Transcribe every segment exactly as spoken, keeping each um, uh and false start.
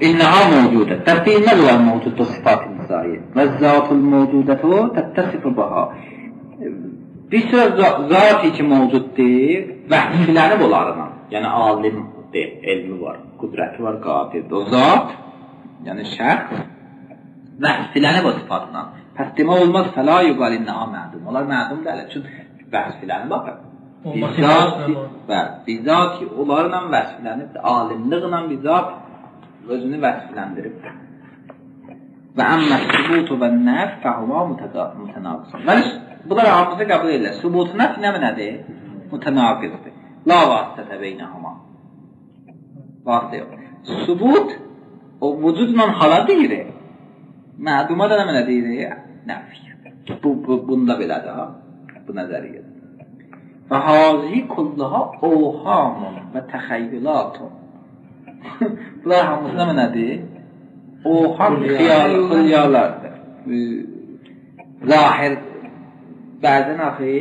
İnneha mevcudet. Təsdiqinə qədər mevcuddur sıfat-ı nizai. Və zatul mevcudetu təttəsifu baha. Bir söz zat-ı ki mevcuddur, vəhsilənib onlarına. Yəni alimdir, elmi var, qudrəti var, qadirdir. O zat, yəni şəxs, vəhsilənib o sıfatla. Pəs demək olmaz, fəla yuqal inneha mədum. Onlar mədum deyil, çünki vəhsilənib baxır. Bizzat ki, onlarla vəsilənibdir, alimliqlə bizzat özünü vəsiləndiribdir. Və əmməs sübutu və nəf fəhva mütənaqısan. Bəli, bunlar hamısı qəbul edirlər. Sübutu nəf nə nədir? Mütənaqızdır. La vasitətə beynəhuma. Vasitə yox. Sübut, o vücudla hala deyir. Məduma da nə deyir? Nəf. Bu, bu, bunda belədir ha. Bu nəzəriyyədir. Və hazi kullaha ohamun və təxəyyülatun. Bunlar hamısı nə nədir? Oham xiyallardır. Zahir bəzən axı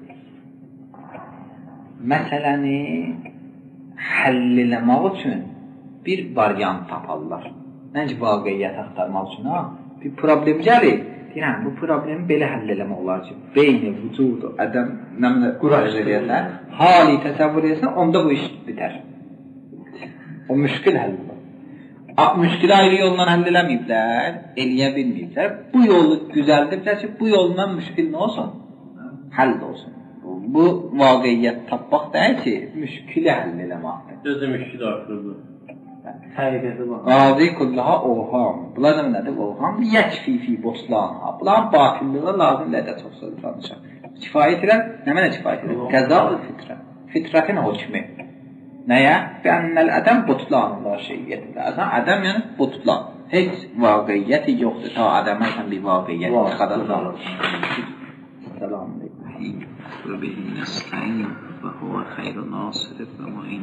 məsələni həll eləmək üçün bir variant taparlar. Nəncə vaqiyyət axtarmaq üçün ha? Bir problem gəlir. Deyirəm, bu problemi belə həll eləmək olar ki, beyni, vücudu, ədəm, nəmlə quraş eləyəsən, hali təsəvvür edəsən, onda bu iş bitər. O müşkil həll olur. Müşkili ayrı yolla həll eləməyiblər, eləyə bilməyiblər. Bu yolu güzəldiblər ki, bu yolla müşkil nə olsun? Həll olsun. Bu vaqiyyət tapmaq deyil ki, müşkili həll eləməkdir. Özü müşkil artırdı. Həqiqəti var. Qazi kullaha oğam. Bunlar nə nədir? Oğam yəkfi fi boslanha. Bunların batilliğə lazımdır da çox söz danışaq. Kifayət edən, nə mənə kifayət edən? Qəza-ı fitrə. Fitrətin hökmü. Nəyə? Bənnəl ədəm butlanlar şeyiyyətidir. Əsən ədəm yəni butlan. Heç vaqiyyəti yoxdur. Ta ədəmə sən bir vaqiyyət çıxadırlar. Selamun aleyküm. Və bihi nəstəyin və huvə xeyru nasirib və mu'in.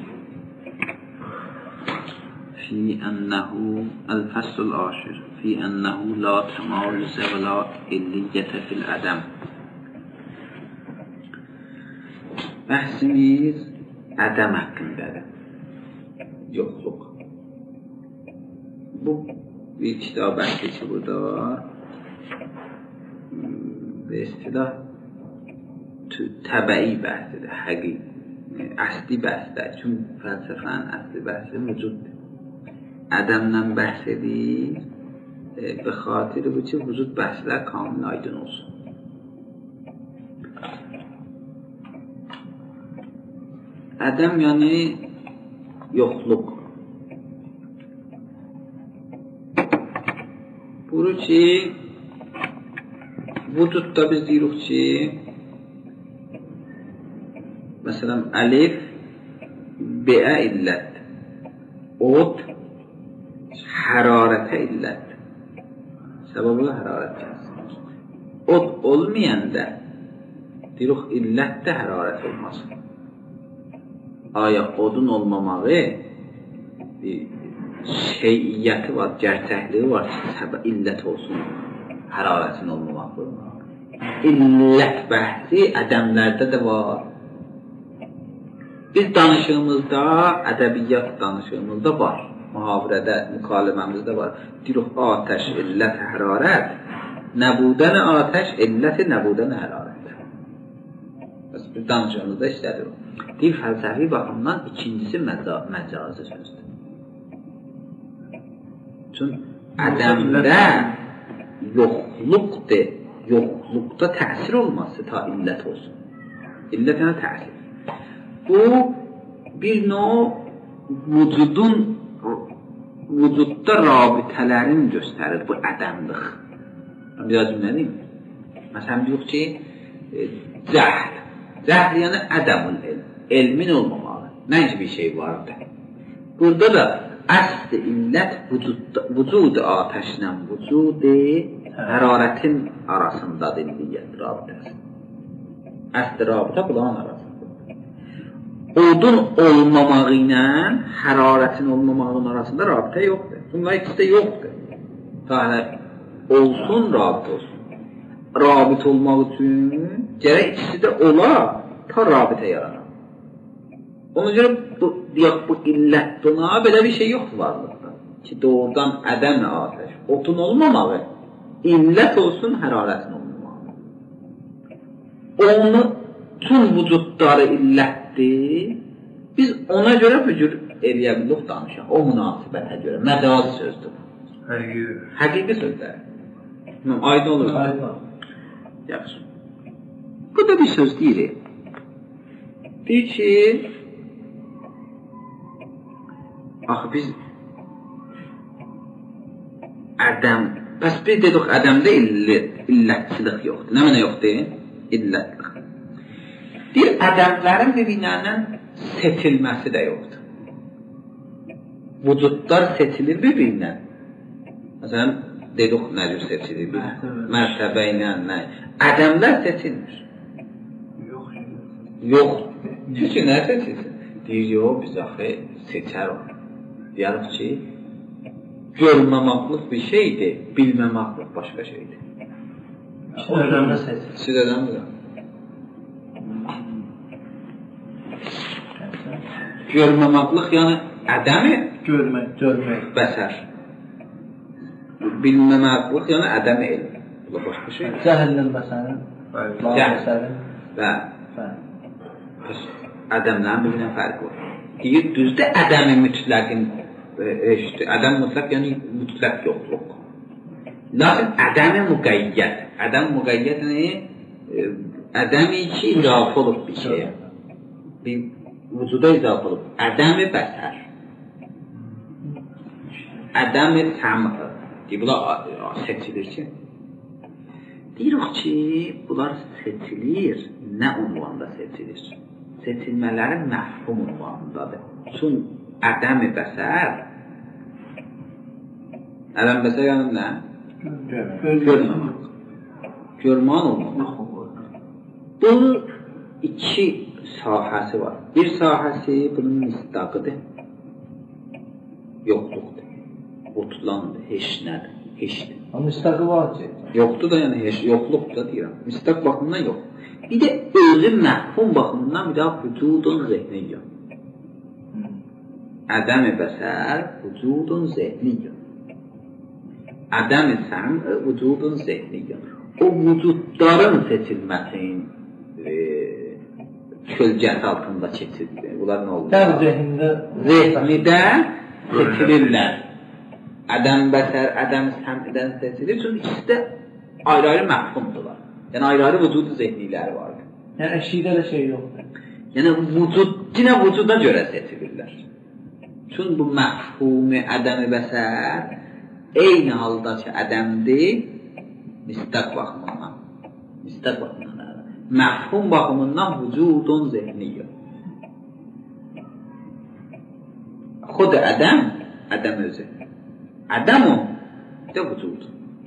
في أنه الفصل العاشر في أنه لا تمایز ولا علیة في العدم. Bəhsimiz ədəm haqqındadır. Yoxluq. Bu bir kitab bəhsi ki, burada var. Və istilah təbəi bəhsidir, həqiq. Əsli bəhsdir. Çünki fəlsəfənin əsli bəhsi vücuddur. Ədəmdən bəhs edir və xatiri bu ki, vücud bəhslər kamil aydın olsun. Ədəm yəni yoxluq. Buyurur ki, vücudda biz deyirik ki, məsələn, əlif B-ə illət, od hərarətə illət. Səbəblə hərarət gəlsin. Od olmayəndə deyirik, illət də hərarət olmasın. Aya odun olmamağı bir şeyiyyəti var, gerçəkliyi var ki, səbəb illət olsun, hərarətin olmamağı. İllət bəhsi ədəmlərdə də var. Biz danışığımızda, ədəbiyyat danışığımızda var. Muhavirədə, mükaliməmizdə var. Deyirik, atəş, illət, hərarət. Nəbudən atəş, illəti nəbudən hərarət. Bəs biz danışığımızda işlədir o. Deyir, fəlsəfi baxımdan ikincisi məcazi sözdür. Çünki ədəmdə yoxluqdur, yoxluqda təsir olması ta illət olsun. İllət yəni təsir. Bu, bir növ vücudun, vücudda rabitələrin göstərir bu ədəmlik. Biraz cümləliyim. Məsələn, yox ki, cəhl. Cəhl yəni ədəmül elm. Elmin olmamalı. Nənci bir şey vardır. Burada da əsl illət vücud atəşlə vücud hərarətin arasındadır illiyyət rabitəsi. Əsl rabitə bunların arasında. Odun olmamağı ilə hərarətin olmamağının arasında rabitə yoxdur. Bunlar ikisi də yoxdur. Yəni, olsun, rabitə olsun. Rabitə olmaq üçün gərək ikisi də ola, ta rabitə yaranar. Ona görə bu, deyək, bu illət buna belə bir şey yoxdur varlıqda. ki doğrudan ədəmlə atəş, otun olmamağı, illət olsun, hərarətin olmamağı. Onun tüm vücudları illətdir. Biz ona görə bu cür eləyə bilirik danışaq. O münasibətə görə. Məcaz sözdür. Həqiqi. Həqiqi sözlər. Aydın olur. Aydın. Yaxşı. Bu da bir söz deyir. Deyir ki, axı biz ədəm, bəs biz dedik ədəmdə illət, illətçilik yoxdur. Nə mənə yoxdur? İllətlik. Deyir, ədəmlərin bir-birlərindən seçilməsi də yoxdur. Vücudlar seçilir bir-birindən. Məsələn, dedik nə cür seçilir? Mərtəbə ilə, nə? Ədəmlər seçilmir. Yox. Yox. Çünki nə seçilsin? Deyir, yox, biz axı seçər o. Deyərik ki, görməmaqlıq bir şeydir, bilməmaqlıq başqa şeydir. O ədəmdə seçilir. Siz ədəmdir. Görməmaqlıq, yəni ədəmi görmək, görmək. Bəsər. Bilməmaqlıq, yəni ədəmi elm. Bu da başqa şey. Cəhəllin məsələn. Cəhəl. Və ədəmlərin bir-birinin fərqi var. Deyir, düzdür, ədəmi mütləqin eşitdir. Ədəm mütləq, yəni mütləq yoxluq. Lakin ədəmi müqəyyət. Ədəm müqəyyət nə? Ədəmi ki, izafə olub bir şeyə. Bir vücuda izafə olub. Ədəmi bəsər. Ədəmi səmə. Deyir, bunlar seçilir ki. Deyirik ki, bunlar seçilir. Nə unvanda seçilir? Seçilmələri məhfum unvandadır. Çünki ədəmi bəsər. Ədəm bəsər yəni nə? Görməmək. Görmən olmamaq. Bu iki sahəsi var. Bir sahəsi bunun misdaqıdır. Yoxluqdur. Otulandır, heç nədir, heçdir. Amma misdaqı var ki. Yoxdur da yəni heç, yoxluqdur da deyirəm. Misdaq baxımından yox. Bir də özü məhfum baxımından bir daha vücudun zehniyyə. Ədəm-i bəsər, vücudun zehniyyə. Ədəm-i səm, vücudun zehniyyə. O vücudların seçilməsinin e, kölgəsi altında keçirdir. Bunlar nə olur? Dən zehində Zehnidə seçilirlər. Ədəm bəsər, ədəm səmdən seçilir. Çünki ikisi də ayrı-ayrı məhfumdurlar. Yəni ayrı-ayrı vücud zehniləri vardır. Yəni əşidə də şey yoxdur. Yəni vücud, yine vücuda görə seçilirlər. Çünki bu məhfumi ədəm-i bəsər eyni halda ki ədəmdir, misdaq baxımından. Misdaq baxımından. Məhfum baxımından vücudun zehniyyə. Xud ədəm, ədəm özü. Ədəmun də vücud.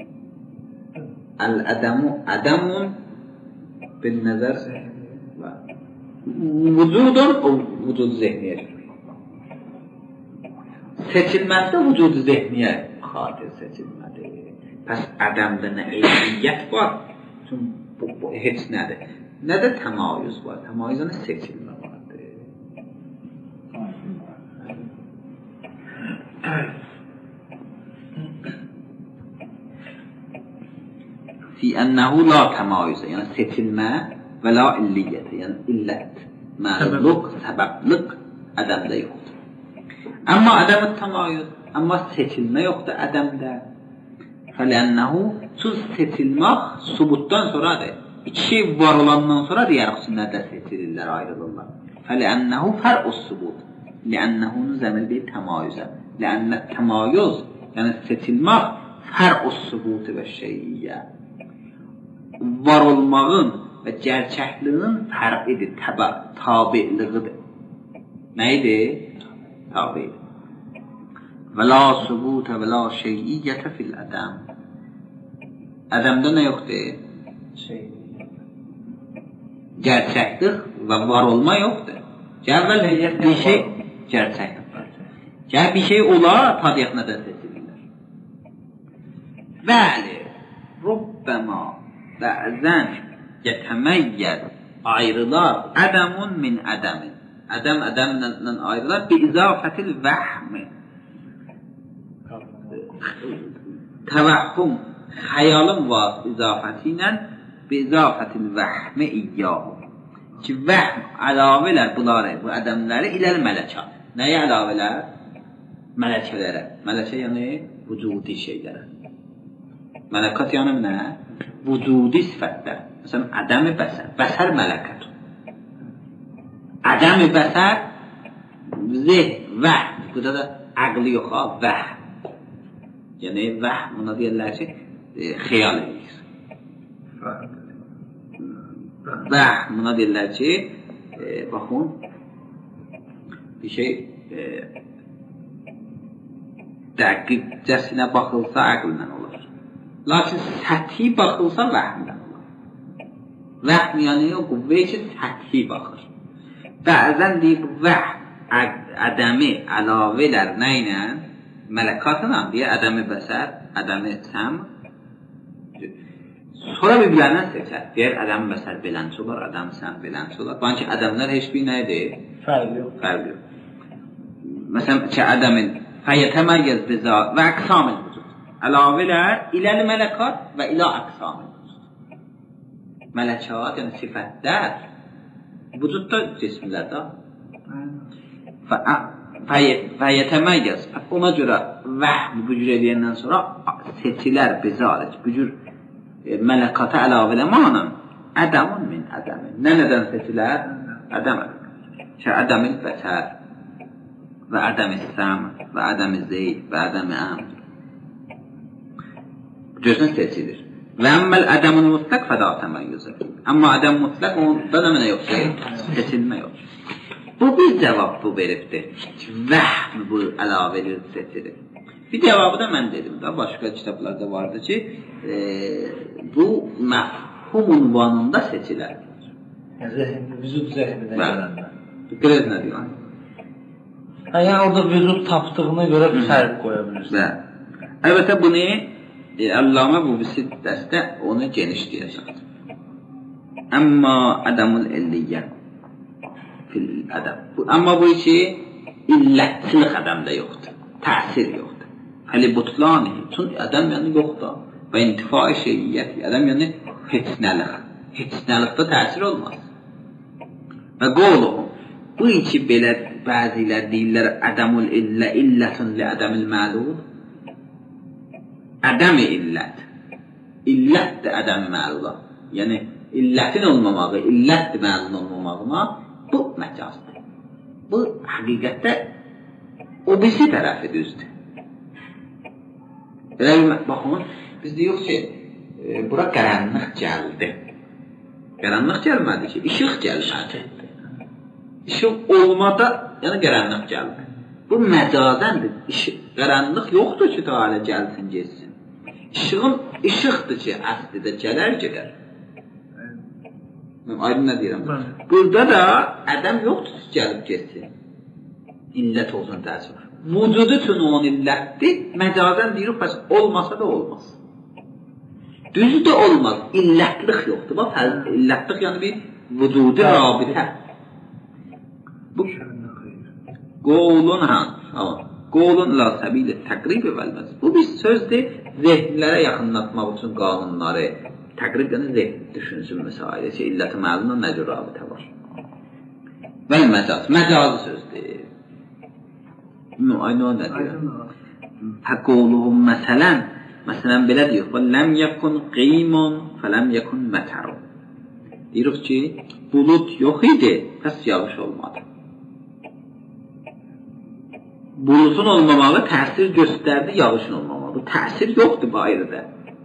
Əl-ədəmu ədəmun bin nəzər vücudun o vücud zehniyə seçilməsi də vücud zehniyə xatir seçilmədir. Pəs ədəmdə nə eyniyyət var? Çünki bu, bu heç nədir. Nə də təmayüz var. Təmayüzə nə seçilmə vardır. Fi ənəhu la təmayüzə, yəni seçilmə və la illiyyətə, yəni illət, mənluq, səbəblik ədəmdə yoxdur. Amma ədəmət təmayüz, amma seçilmə yoxdur ədəmdə. Fələnəhu, çünki seçilmək subutdan sonradır. İki şey var olandan sonra deyərək sünnədə seçilirlər, ayrılırlar. Fələnəhu fər'us subut. Lənnəhunu zəmir bir təmayüzə. Lənnət təmayüz, yəni seçilmək fər'us subutu və şeyiyyə. Var olmağın və gerçəkliğinin fərqidir, təbə, tabi'liğidir. Neydir? Tabi'dir. Və la subutə və la şeyiyyətə fil ədəm. Ədəmdə nə yoxdur? Şey. Gerçəklik və var olma yoxdur. Gəvvəl bir şey gerçəklik. Gəl bir şey ola, tabiət nədən seçilirlər. Bəli, Rubbəma bəzən yətəməyyəz ayrılar ədəmun min ədəmin. Ədəm ədəmlə ayrılar bi izafətil vəhmi. təvəhhüm xəyalın var izafəti ilə bizafətil vəhmi iyyahı ki, vəhm əlavələr bunları, bu ədəmləri iləl mələkət. Nəyə əlavələr? Mələkələrə. Mələkə yəni vücudi şeylərə. Mələkət yəni nə? Vücudi sifətlər. Məsələn, ədəm-i bəsər. Bəsər mələkət. Ədəm-i bəsər zeh, vəhm. Burada da əqli yox, vəhm. Yəni, vəhm, buna deyirlər ki, e, xeyal edir. Vəhm, buna deyirlər ki, e, baxın, bir şey e, dəqiqcəsinə baxılsa əqllə olur. Lakin səthi baxılsa vəhmlə olur. Vəhm yəni o qüvvəyə ki, səthi baxır. Bəzən deyib, vəhm ədəmi əlavələr nə ilə? Mələkatla deyə ədəmi bəsər, ədəmi səm. Sonra bir-birlərindən seçər. Deyər, ədəmi bəsər belənçi olar, ədəmi səm belənçi olar. Banki ədəmlər heç bir nə edir? Fərq yox. Fərq yox. Məsələn, ki, ədəmin fəyyətəməyyəz bizə və əqsamil vücud. Əlavələr iləl mələkat və ilə əqsamil vücud. Mələkat, yəni sifətlər vücudda cismlərdə fəyyətəməyyəz. Ona görə vəhm bücür edəndən sonra seçilər bizarət. Bücür mələkata əlavələr manam ədəmun min ədəmin. Nə nədən seçilər? Ədəm ədəm. Ki, ədəmin bəsər və ədəm-i səm və ədəm-i zeyd və ədəm-i əmr. Gözünə seçilir. Və əmməl ədəmin mutlaq fəda təməyyüzü. Amma ədəm mutlaq onda da mənə yoxsa seçilmə yox. Bu bir cavab bu veribdir. Vəhm bu əlavə edir, seçilir. Bir cavabı da mən dedim da, başqa kitablarda vardı ki, e, bu məfhum unvanında seçilər. Zəhni, vücud zəhnidən görəndə. Qrez nə deyir? Hə, yəni orada vücud tapdığına görə bir fərq qoya bilirsin. Və əlbəttə bunu e, Əllamə bu dəstə onu geniş deyəcəkdir. Əmma ədəmül elliyyə fil ədəm. Amma bu iki illətçilik ədəmdə yoxdur. Təsir yoxdur. Həli butlani. Çünki ədəm yəni yoxdur. Və intifai şeyiyyəti. Ədəm yəni heçnəlik. Heçnəlikdə təsir olmaz. Və qoluğum. Bu iki belə bəzilər deyirlər ədəmül illə illətun li ədəmil məlud. Ədəm-i illət. İllətdir ədəm-i məlula. Yəni, illətin olmamağı, illətdir məlun olmamağına bu məcazdır. Bu, həqiqətdə o birisi tərəfi düzdür. Belə bir, baxın, biz deyirik ki, e, bura qaranlıq gəldi. Qaranlıq gəlmədi ki, işıq gəlmədi. İşıq olmada, yəni qaranlıq gəldi. Bu məcazəndir. Qaranlıq yoxdur ki, ta hələ gəlsin, geçsin. İşığın işıqdır ki, əslidə gələr, gedər. Aydın nə deyirəm? Burada da ədəm yoxdur ki, gəlib geçsin. İllət olsun təsir. Vücudu üçün onun illətdir, məcazən deyirik, bəs olmasa da olmaz. Düzü də olmaz, illətlik yoxdur. Bax, illətlik yəni bir vücudi rabitə. Bu qolun hansı? Qolun la səbilə təqrib evəlməz. Bu bir sözdür, zehnlərə yaxınlatmaq üçün qanunları təqrib yəni zehn düşünsün məsailə ki, illəti məlunla nə cür rabitə var. Vəl məcaz, məcazi sözdür. Aynı o nə deyir? Fəqoluhum məsələn, məsələn belə deyir, ləm yəkun qimun, fələm yəkun mətərun. Deyirik ki, bulut yox idi, pəs yağış olmadı. Bulutun olmamağı təsir göstərdi, yağışın olmamağı. Bu təsir yoxdur bu ayrıda.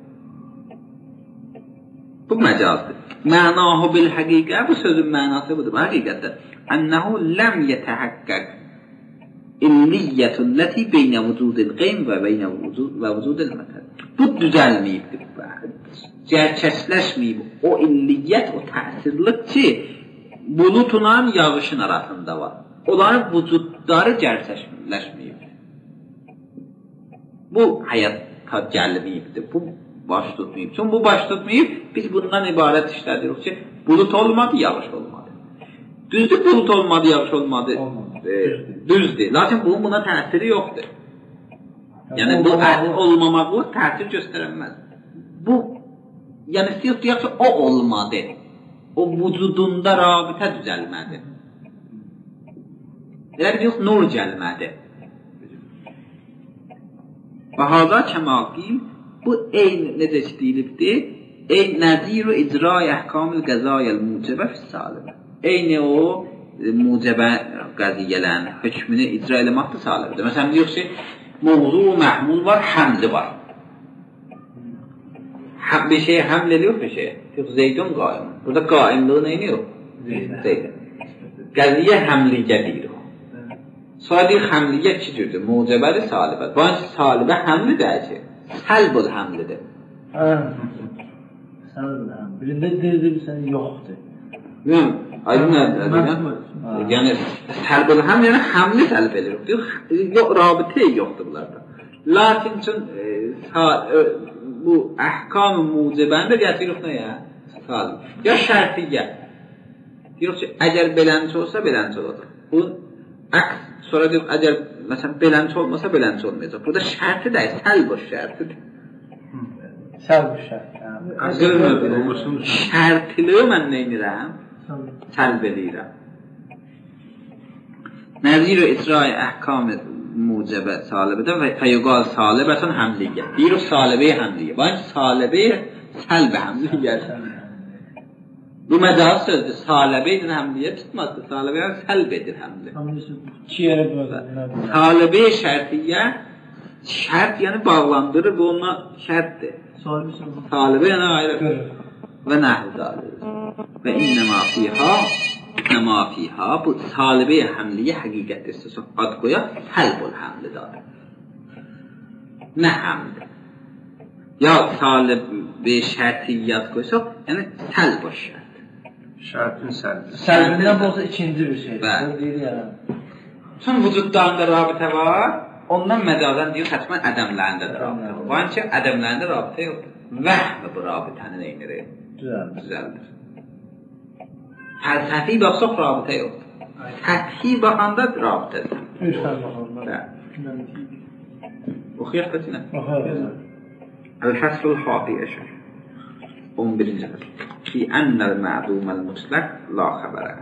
Bu məcazdır. Mənahu bil həqiqə, bu sözün mənası budur. Həqiqətdə, ənəhu ləm yətəhəqqəq illiyyətun ləti beynə vücudil qeym və beynə vücudil mətər. Bu düzəlməyibdir. Gerçəkləşməyib. O illiyyət, o təsirlik ki, bulutla yağışın arasında var. Onların vücudları gerçəkləşməyib. Bu həyata gəlməyibdir. Bu baş tutmayıb. Çünki bu baş tutmayıb, biz bundan ibarət işlədirik ki, bulut olmadı, yağış olmadı. Düzdür, bulut olmadı, yağış olmadı. E, düzdür. Lakin bunun buna təsiri yoxdur. Yəni bu olmamağı təsir göstərməz. Bu yəni istəyir deyək ki, o olmadı. O vücudunda rabitə düzəlmədi. Elə bir nur gəlmədi. Və hada kəmaqil bu eyni necə deyilibdir? Ey nəzir və icra-i əhkamil qəzayəl mucibə fis-salibə. Eyni o mucibə qəziyyələrin hökmünü icra eləməkdir salibdir. Məsələn, deyək ki, mövzu məhmul var, həmli var. Bir şey həml ediyor bir şey. Yox, Zeydun qaim. Burada qaimliği neyini yok? Zeydun. Qəziyyə həmliyə deyir o. Sonra deyir, həmliyə iki cürdür. Mucibədir, salibə. Bancı salibə həmli deyir ki, səlbül həmlidir. Səlbül həmli. Birində deyir, sən yoxdur. Bilməm, aydın nədir? Yəni, səlbül həmli, yəni həmli səlb edir. Yox, rabitə yoxdur bunlarda. Lakin üçün bu əhkam-ı mucibəndə gətirik nə ya? Salib. Ya şərtiyyə. Deyirik ki, əgər belənçi olsa, belənçi olacaq. Bu, əks, sonra deyirik, əgər, məsələn, belənçi olmasa, belənçi olmayacaq. Burada şərti də, səlb o şərtidir. Səlb o şərti. Şərtiliyi mən neynirəm? Səlb edirəm. Nəzir-i icra-i əhkam-ı mucibə salibədə və fəyuqal salibətən həmliyyə. Deyir o salibəyə həmliyyə. Bancı salibəyə səlbə həmliyyə. Bu məcaz sözdür. Salibə edir həmliyyə tutmazdır. Salibəyə səlb edir həmli. Salibəyə şərtiyyə şərt yəni bağlandırır və ona şərtdir. Salibə yəni ayrı. Və nəhl dalir. Və innəmə fiyhə Nəma fiyhə, bu salibə-i həmliyə həqiqətdirsə, ad qoya, səlb-ül həmlidir. Nə həmlidir? Ya salibə-i şərtiyyət qoysa, yəni səlb-ül şərt. Şərtin səlb. Səlbindən bu olsa ikinci bir şey. Son vücudlarında rabitə var, ondan məcazən deyir, xətmən ədəmlərində də rabitə var. Bu ki, ədəmlərində rabitə yoxdur. Vəhmə bu rabitəni neynir? Düzəldir. Fəlsəfi baxsaq rabitə yoxdur. Səthi baxanda rabitədir. Oxuyaq da sinə. El-Fəslul Hadi Əşər on birinci fəsl. Fi ennəl mə'duməl mutlaq la xəbərə.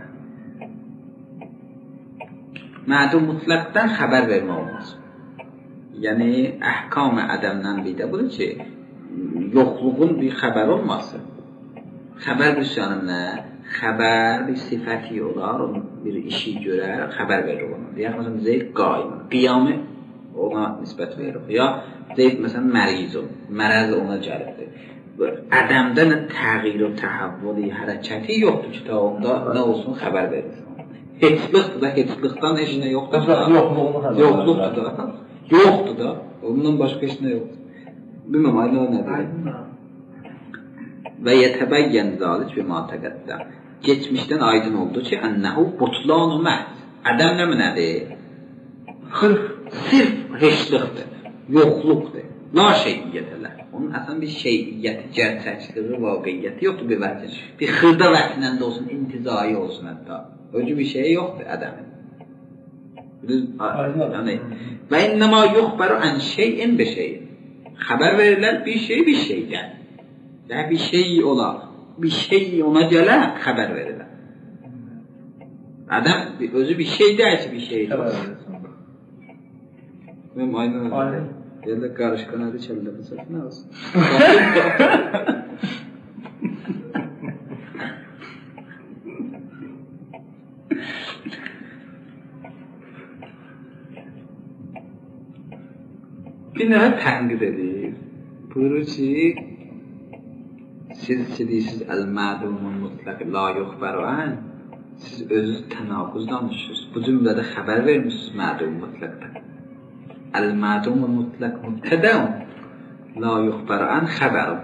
Mə'dum mutlaqdan xəbər vermə olmaz. Yəni, əhkam-ı ədəmdən bir də budur ki, yoxluğun bir xəbər olması. Xəbər bir sənəm nə? Xəbər bir sifəti olar, bir işi görər, xəbər verir ona. Deyək, məsələn, Zeyd qaim, qiyamı ona nisbət verir. Ya Zeyd, məsələn, məriz olur, mərəz ona gəlibdir. Ədəmdə nə təğyir o təhəvvüli, hərəkəti yoxdur ki, ta onda nə olsun xəbər verir. Heçliqdir da, heçliqdan heç nə yoxdur da. Yoxluqdur da. Yoxdur da, ondan başqa heç nə yoxdur. Bilməm, ayla o nədir? Və yətəbəyyən zalik bir matəqəddə. Geçmişdən aydın oldu ki, ənəhu butlan-ı məhz. Ədəm nə nədir? Sirf heçliqdir, yoxluqdur. La şeyiyyətələr. Onun əsən bir şeyiyyəti, gerçəkliği, vaqiyyəti yoxdur bir vətin. Bir xırda vətnəndə olsun, intizai olsun hətta. Öcü bir şey yoxdur ədəmin. Və innəmə yuxbəru ən şeyin bir şeyin. Xəbər verirlər bir şey, bir şeydən. Yəni bir şey olar, bir şey ona gələ, xəbər verirlər. Ədəm özü bir şey deyək ki, bir şey deyək. Mənim aynı öyle. Yerlə qarışqan adı kəllə qısaq, nə olsun? Bir nəvə tənqid edir. Buyurur ki, siz deyirsiniz, əl-mədumun mutlaq la yuxbəru ən, siz özünüz tənaquz danışırsınız. Bu cümlədə xəbər vermişsiniz mədum mutlaqdan. Əl-mədumun mutlaq mübtədəun, la yuxbəru ən xəbərum.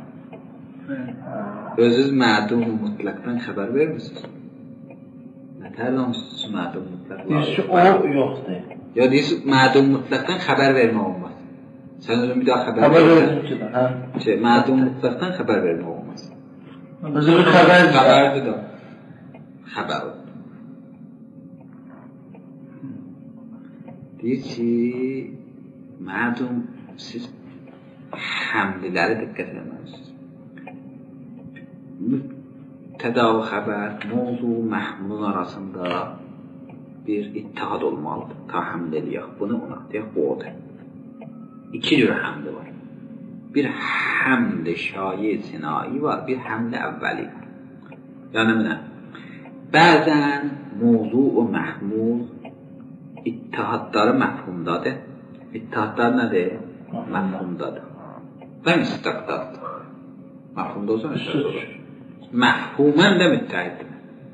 Özünüz mədum mutlaqdan xəbər vermişsiniz. Nə tərləmişsiniz mədum mutlaq? Deyirsiniz, o yoxdur. Ya deyirsiniz, mədum mutlaqdan xəbər vermə olmaz. Sən özün bir daha xəbər verirsən ki, hə? Şey, mədum mutlaqdan xəbər vermə olmaz. Özün xəbər xəbərdir də. Xəbər. Deyir ki, merdum siz hamdiləri diqqət etməlisiniz. Mübtəda xəbər, mövzu, məhmulun arasında bir ittihad olmalıdır. Ta həmd eləyək, bunu ona deyək, bu odur. İki cür həmdi var. Bir həmd-i şayi sinai var, bir həmd əvvəli var. Yəni mənə, bəzən mövzu və məhmul ittihadları məfhumdadır. İttihadlar nədir? Məfhumdadır. Və müstəqdadır. Məfhumda olsa müstəqdadır. Məfhumən də müttəhiddir.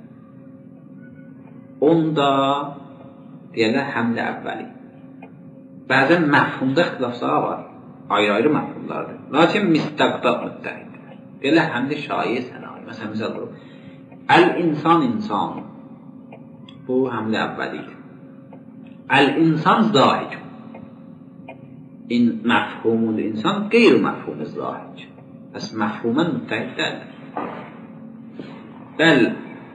Onda deyərlər həmd əvvəli. Bəzən məfhumda ixtilaflar var. Ayrı-ayrı məfhumlardır. Lakin müstəqdad müttəhiddir. Deyərlər həmd-i şayi sənai. Məsələn, misal olur. Əl-insan insan. Bu həmd əvvəlidir. Əl-insan zahid. İn məfhumul insan qeyr-məfhumul zahid. Bəs məfhumən müttəhid deyil. Bəl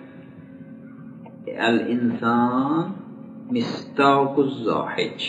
əl-insan mistaquz zahid.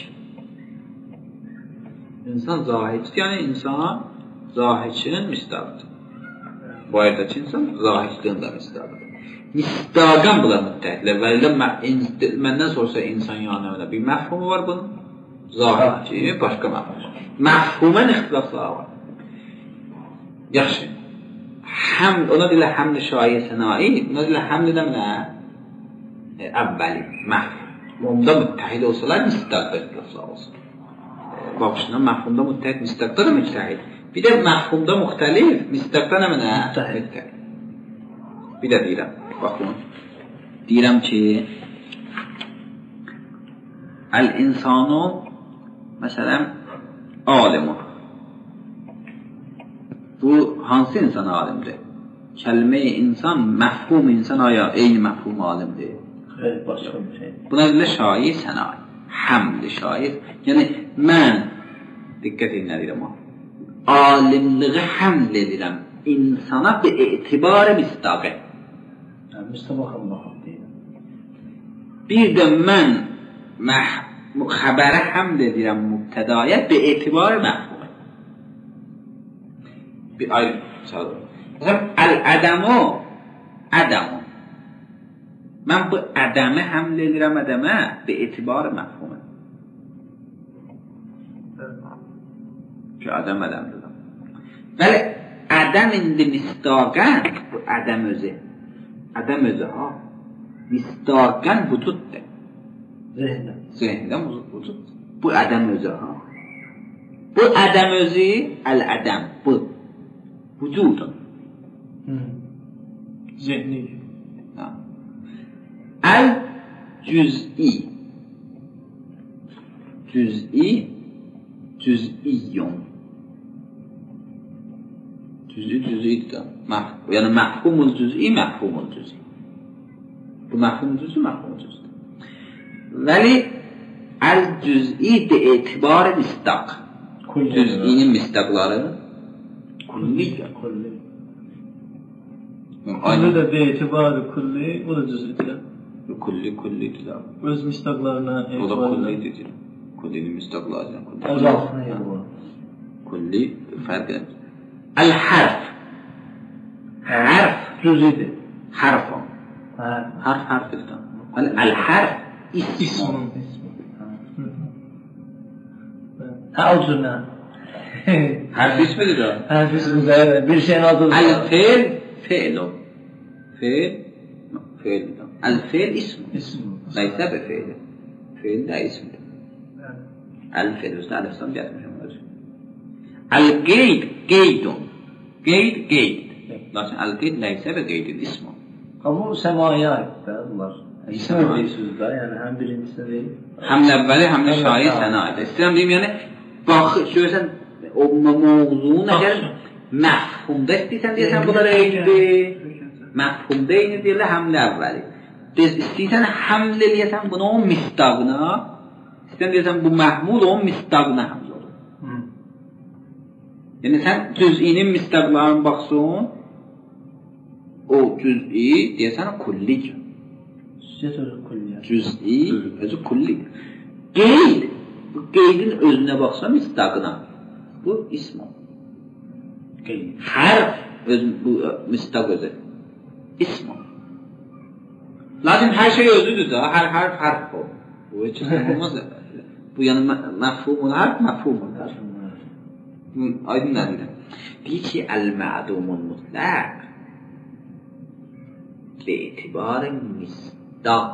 İnsan zahiddir, yəni insan zahidçinin mistaqdır. Bu ayırdakı insan zahidçinin də mistaqdır. Mistaqan bunlar müttəhidlər. Vəlilə məndən sorsa insan yanına bir məfhumu var bunun. Zahidçi, başqa məfhum. Məfhumən ixtilafları var. Yaxşı. Həmd, ona deyilə həmd-i şayi sənai, ona deyilə həmd edəmlə əvvəli, məfhumda müttəhid olsalar, müstəqdə ixtilaflar olsun. Baxışından məfhumda müttəhid, müstəqdə də müttəhid. Bir də məfhumda müxtəlif, müstəqdə nə mənə? Müttəhid. Bir də deyirəm, baxın. Deyirəm ki, əl-insanu, məsələn, alimu. Bu hansı insan alimdir? Kəlmə-i insan, məfhum insan aya eyni məfhum alimdir. Xeyr, başqa bir şey. Buna deyirlər şair sənai, həmd-i şair. Yəni mən, diqqət edin nə deyirəm o, alimliği həmd edirəm insana bir etibarı müstaqə. Müstəbaxın baxım deyirəm. Bir də mən xəbərə həmd edirəm mübtədaya bir etibarı məfhum. Bir ayrı çalır. Məsələn, əl-ədəmu, ədəmu. Mən bu ədəmi həmd edirəm ədəmə bir etibarı məfhumə. Ki, ədəm ədəmdir. Bəli, ədəm indi mistaqən, bu ədəm özü. Ədəm özü, ha. Mistaqən vücuddur. Zehndə. Zehndə vücud. Bu ədəm özü, ha. Bu ədəm özü, əl-ədəm, bu. Vücudun. Zehni. Əl-cüz'i. Cüz'i, cüz'iyyun. Cüz'i, cüz'idir. Yəni, məhfumul cüz'i, məhfumul cüz'i. Bu məhfumul cüz'i, məhfumul cüz'i. Vəli, əl-cüz'i de etibarı mistaq. Cüz'inin mistaqları kulliyə. Kulli. Kulli də be etibarı kulli, o da cüz'idir. Kulli, kullidir. Öz mistaqlarına etibarı. O da kullidir. Kullinin mistaqları. Azaltını yapılır. Kulli, fərq edəmir. Əl-hərf. Hərf. Cüz'idir. Hərf o. Hərf, hərfdir. Əl-hərf ismun. Hə, o cürlə. Hərf ismidir o. Hərf ismidir, bir şeyin adıdır. Əl-fe'l, fe'l o. Fe'l, fe'ldir. Əl-fe'l ismun. İsmun. Nəysə be fe'l. Fe'l də ismidir. Əl-fe'l, üstə əlifsan gəlmişəm özü. Əl-qeyd, qeydun. Qeyd, qeyd. Lakin əl-qeyd nəysə be qeydin ismun. Amma bu səmaya aiddir, bunlar. İsmi deyirsiniz də, yəni həm birincisi deyil. Həm əvvəli, həm də şair sənə aiddir. İstəyirəm deyim, yəni, baxı, görürsən, o mövzunun əgər məfhumda istəyirsən deyirsən, bunlar eynidir. Məfhumda eyni deyirlər, həm də əvvəli. İstəyirsən, həml eləyəsən bunu o mistaqına, istəyirsən deyirsən, bu məhmul o mistaqına həml olur. Yəni, sən cüz'inin mistaqlarına baxsın, o cüz'i deyəsən kullidir. Cüz'i özü kullidir. Cüz'i özü kullidir. Qeyd Bu qeydin özünə baxsam istaqına. Bu ism. Qeyd. Hərf öz bu müstaq özü. İsm. Lakin hər şey özüdür da, hər hərf hərf o. Bu heç olmaz. Bu yəni məfhum hərf məfhum. Aydın nədir? Deyir ki, əl-mə'dumun mutlaq etibar misdaq.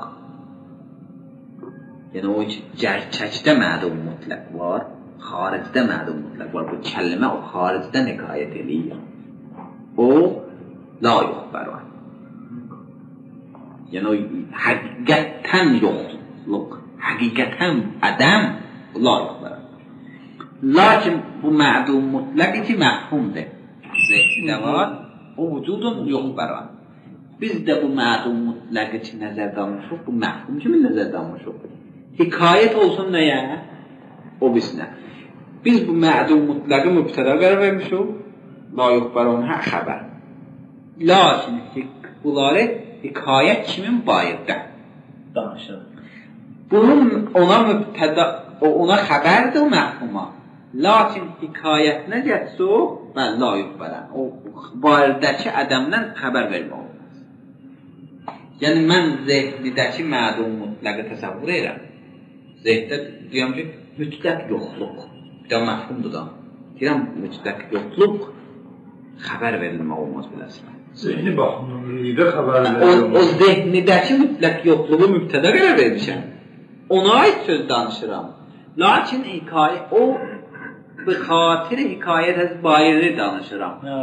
Yəni o gerçəkdə mədum mutlaq var, xaricdə mədum mutlaq var. Bu kəlmə o xaricdən hekayət edir. O la yuxbar var. Yəni o həqiqətən yoxluq, həqiqətən ədəm la yuxbar. Lakin bu mədum mutlaq ki məhfumdur. Zəhdə var, o vücudun yuxbar var. Biz də bu mədum mutlaq ki nəzərdə almışıq, bu məhfum kimi nəzərdə almışıq. Hikayət olsun nəyə? O bisinə. Biz bu mədum mutlaqı mübtəda qərar vermişik, la yuxbar onha xəbər. Lakin bunları hikayət kimin bayırda? Danışır. Bunun ona mübtəda, ona xəbərdir o məhfuma. Lakin hikayət nə getsə o, mən la yuxbarəm. O bayırdakı ədəmdən xəbər vermək olmaz. Yəni mən zehnidəki mədum mutlaqı təsəvvür edirəm. Zehdə deyəm ki, mütləq yoxluq. Bir də məhfumdur da. Deyirəm, mütləq yoxluq xəbər verilmək olmaz biləsən. Zehni baxımında xəbər verilmək olmaz. O zehnidəki mütləq yoxluğu mübtəda qərar vermişəm. Ona ait söz danışıram. Lakin hikayə, o bi xatir hikayət az bayırı danışıram. Hə.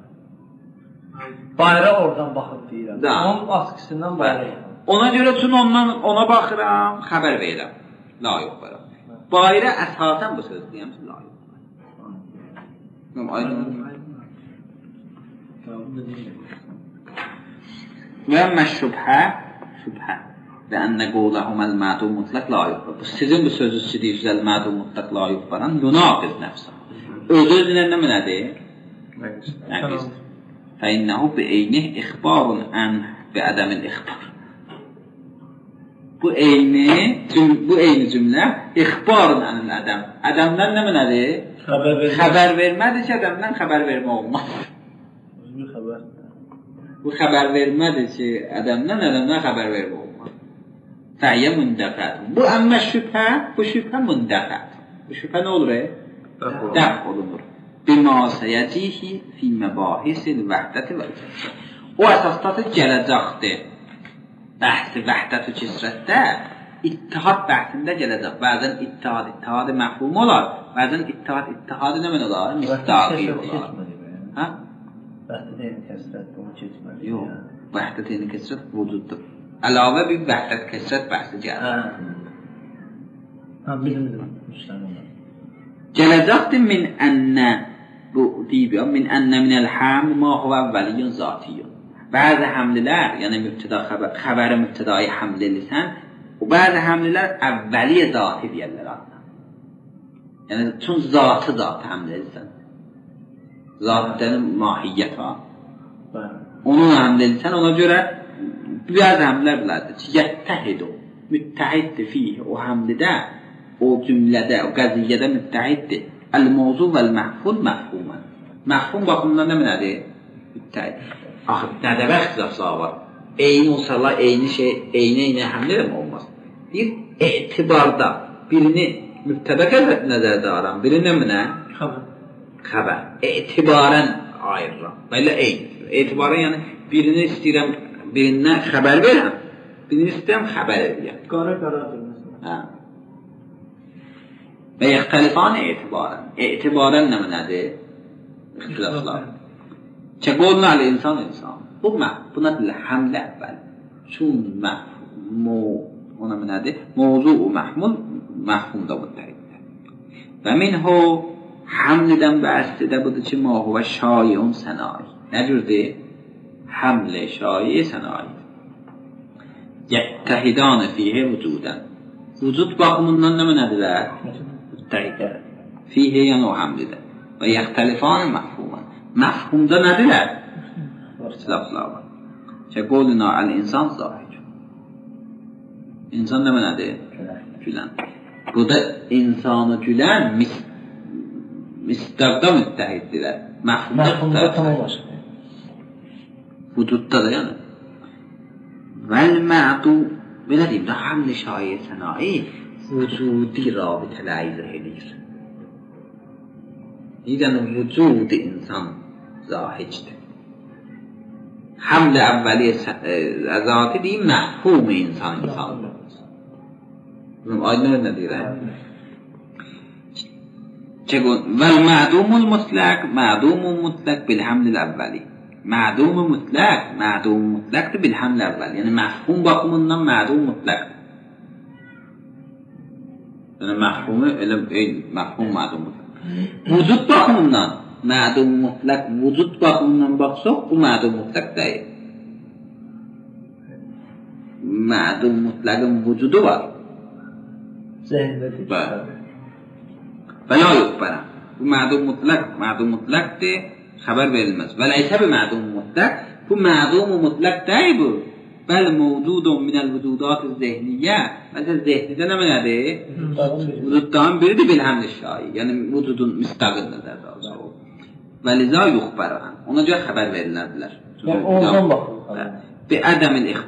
Bayra oradan baxıb deyirəm. Onun askısından bayra. Ona görə üçün ondan ona baxıram, xəbər verirəm. La yuxbaram. Bayra əsasən bu söz deyəm ki, la yuxbaram. Aydın. Və məşşubhə, şübhə. Və ənə qovləhuməl mədum mutlaq la yuxbar. Sizin bu sözü istəyirsiniz, mədum mutlaq la yuxbaran, yunaqiz nəfsə. Öz-özünə nə nədir? Nəqiz. Fəinnəhu bi-eynih ixbarun ən bi-ədəmin ixbar. Bu eyni, bu eyni cümlə ixbarun ənil ədəm. Ədəmdən nə nədir? Xəbər vermək. Xəbər vermədir ki, ədəmdən xəbər vermə olmaz. Bu xəbər. Bu xəbər vermədir ki, ədəmdən ədəmdən xəbər vermə olmaz. Fəyyə mündəfət. Bu əmmə şübhə, bu şübhə mündəfət. Bu şübhə nə olur? Dəf olunur. Bima səyəcihi fi məbahisil vəhdəti və cəsrət. O əsasda gələcəkdir. Bəhsi vəhdət-ü cəsrətdə ittihad bəhsində gələcək. Bəzən ittihad, ittihad məfhum olar. Bəzən ittihad, ittihad nə mən olar? Müstaqi olar. Hə? Vəhdət eyni kəsrət, onu keçməli. Yox, vəhdət eyni kəsrət vücuddur. Əlavə bir vəhdət kəsrət bəhsi gəlir. Hə, bilmirəm, müstəqim. Gələcəkdir min ənnə, bu deyib ya, min ənnə minəl-həm ma huvə əvvəliyyən zatiyyən. Bəzi həmlilər, yəni mübtəda xəbər, xəbəri mübtədayı həml edirsən, o bəzi həmlilər əvvəliyyə zati deyərlər adına. Yəni, çün zatı zatı həml edirsən. Zatənin mahiyyət var. Onun həml edirsən, ona görə bəzi həmlilər bilərdir ki, yəttəhid o, müttəhiddir fiyh, o həmlidə, o cümlədə, o qəziyyədə müttəhiddir. Əl-mavzu vəl-məhfun məhfumən. Məhfum baxımından nə nədir? Müttəhid. Axı, nədəvə ixtilaflar var. Eyni olsalar, eyni şey, eyni-eyni həmlə mi olmaz? Bir etibarda birini mübtədə nəzərdə aram, birini nə? Xəbər. Xəbər. Etibarən ayırıram. Belə eyni. Etibarən yəni birini istəyirəm, birindən xəbər verəm, birini istəyirəm xəbər edəyəm. Qara-qaradır. Hə. Və yaxtəlifan etibarən. Etibarən nə nədir? İxtilaflar. Çəqolun əli insan insan. Bu mə, buna dilə həmlə əvvəl. Çün məhmu, ona nədir? Mavzu-u məhmul, məhfumda müttəhiddir. Və minhu, həmlidən və əslidə budur ki, mahu və şayiun sənai. Nə cürdür? Həmli, şayi, sənai. Yəttəhidanı fiyhə vücudən. Vücud baxımından nə mənədirlər? Müttəhidlər. Fiyhə yəni o həmlidir. Və yaxtəlifanı məhfumən. Məfhumda nədirlər? İxtilaflar var. Ki, qoluna əl-insan zahir. İnsan nə nədir? Gülən. Bu da insanı gülen mis, misdaqda müttəhiddirlər. Məfhumda, Məfhumda tamam başqa. Vücudda da yəni. Vəl mə'du, belə deyim də, hamle şair sənai vücudi rabitələri izah edir. Yəni, vücud insan zahicdir. Hamle əvvəli zati deyim, məhfum insan insandır. Aydın nə deyirəm? والمعدوم المطلق معدوم مطلق بالحمل الاولی معدوم مطلق معدوم مطلق بالحمل الاول یعنی مفهوم bakımından معدوم مطلق yani mefhumu öyle mefhum معدوم mutlak vücut bakımından معدوم mutlak vücut bakımından baksaq bu معدوم mutlak değil معدوم mutlakın vücudu var Zəhində فلا يخبر bu معدوم mutlak معدوم mutlakdır haber verilmez ve leyse bir معدوم mutlak bu معدوم mutlak değil bu bel mevcudun minel vücudat-ı zehniye mesela zehnide ne nedir? Vücuttan biridir bilhamd-i şai yani vücudun müstaqildir ve liza yukhbar ona göre haber verilirler yani oradan bakın bir adamın